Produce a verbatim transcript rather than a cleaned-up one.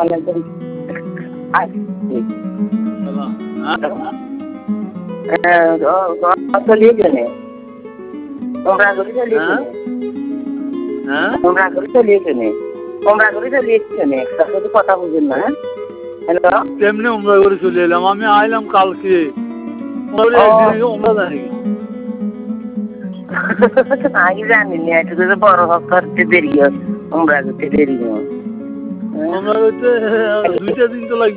আলাইকুম। চলিয়ে কেনে তোমরা করে চলিয়ে কেনে তোমরা করে চলিয়ে কেনে তোমরা করে চলিয়ে কেনে সাথে কথা বুঝেন না। হ্যালো, কেমনে উমরা করে চলে এলাম? আমি আইলাম কালকে। আমি জানি না, একটু যদি বড় হক করতে দেরি হয়, উমরা করতে দেরি হয়। আমরা হইতে দুইটা দিন তো লাগবে।